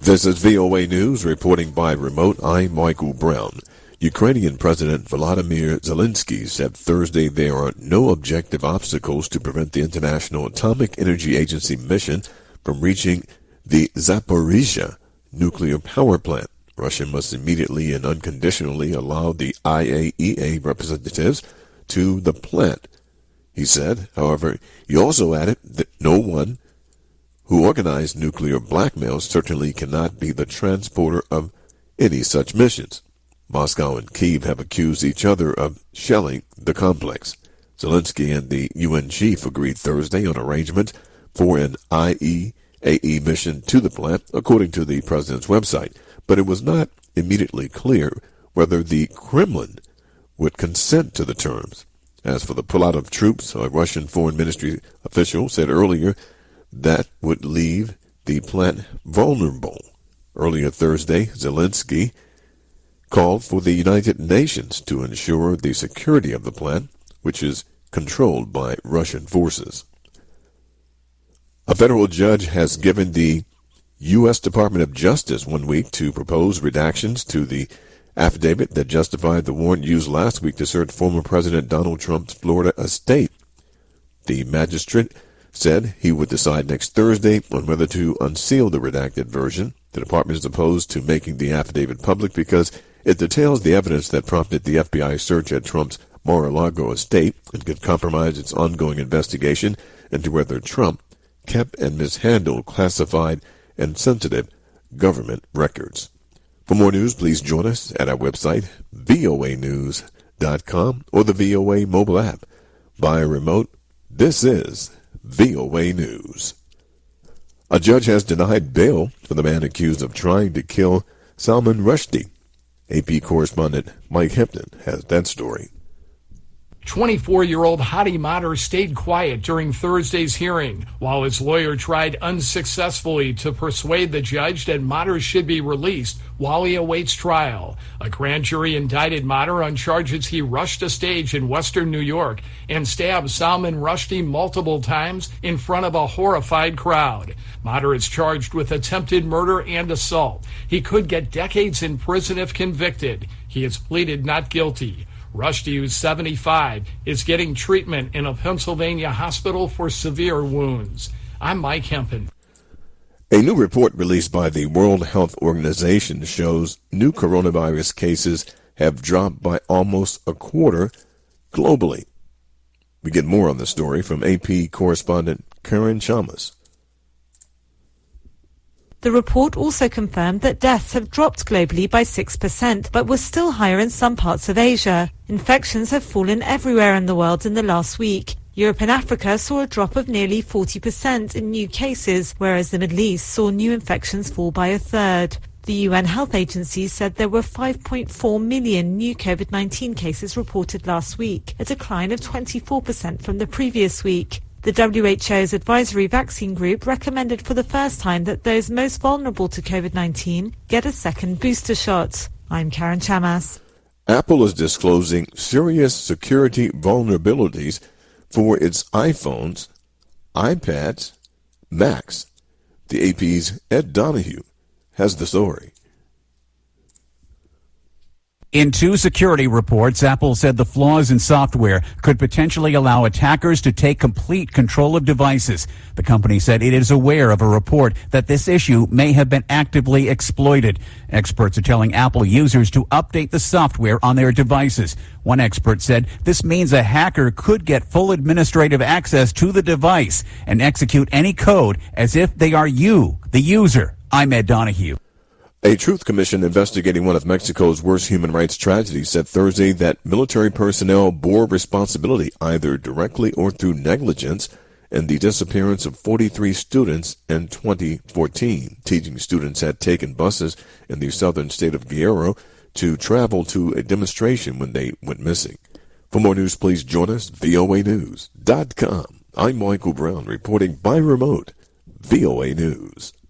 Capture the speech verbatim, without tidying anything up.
This is V O A News, reporting by remote. I'm Michael Brown. Ukrainian President Volodymyr Zelensky said Thursday there are no objective obstacles to prevent the International Atomic Energy Agency mission from reaching the Zaporizhzhia nuclear power plant. Russia must immediately and unconditionally allow the I A E A representatives to the plant, he said. However, he also added that no one who organized nuclear blackmail certainly cannot be the transporter of any such missions. Moscow and Kyiv have accused each other of shelling the complex. Zelensky and the U N chief agreed Thursday on arrangements for an I A E A mission to the plant, according to the president's website, but it was not immediately clear whether the Kremlin would consent to the terms. As for the pullout of troops, a Russian foreign ministry official said earlier that would leave the plant vulnerable. Earlier Thursday, Zelensky called for the United Nations to ensure the security of the plant, which is controlled by Russian forces. A federal judge has given the U S Department of Justice one week to propose redactions to the affidavit that justified the warrant used last week to search former President Donald Trump's Florida estate. The magistrate said he would decide next Thursday on whether to unseal the redacted version. The department is opposed to making the affidavit public because it details the evidence that prompted the F B I search at Trump's Mar-a-Lago estate and could compromise its ongoing investigation into whether Trump kept and mishandled classified and sensitive government records. For more news, please join us at our website, V O A news dot com, or the V O A mobile app. Via remote, this is V O A News. A judge has denied bail for the man accused of trying to kill Salman Rushdie. A P correspondent Mike Hempton has that story. twenty-four-year-old Hadi Matar stayed quiet during Thursday's hearing while his lawyer tried unsuccessfully to persuade the judge that Matar should be released while he awaits trial. A grand jury indicted Matar on charges he rushed a stage in western New York and stabbed Salman Rushdie multiple times in front of a horrified crowd. Matar is charged with attempted murder and assault. He could get decades in prison if convicted. He has pleaded not guilty. Rushdie, who's seventy-five, is getting treatment in a Pennsylvania hospital for severe wounds. I'm Mike Hempton. A new report released by the World Health Organization shows new coronavirus cases have dropped by almost a quarter globally. We get more on the story from A P correspondent Karen Chamas. The report also confirmed that deaths have dropped globally by six percent, but were still higher in some parts of Asia. Infections have fallen everywhere in the world in the last week. Europe and Africa saw a drop of nearly forty percent in new cases, whereas the Middle East saw new infections fall by a third. The U N Health Agency said there were five point four million new COVID nineteen cases reported last week, a decline of twenty-four percent from the previous week. The W H O's Advisory Vaccine Group recommended for the first time that those most vulnerable to COVID nineteen get a second booster shot. I'm Karen Chamas. Apple is disclosing serious security vulnerabilities for its iPhones, iPads, Macs. The A P's Ed Donahue has the story. In two security reports, Apple said the flaws in software could potentially allow attackers to take complete control of devices. The company said it is aware of a report that this issue may have been actively exploited. Experts are telling Apple users to update the software on their devices. One expert said this means a hacker could get full administrative access to the device and execute any code as if they are you, the user. I'm Ed Donahue. A Truth Commission investigating one of Mexico's worst human rights tragedies said Thursday that military personnel bore responsibility either directly or through negligence in the disappearance of forty-three students in twenty fourteen. Teaching students had taken buses in the southern state of Guerrero to travel to a demonstration when they went missing. For more news, please join us, V O A news dot com. I'm Michael Brown reporting by remote, V O A News.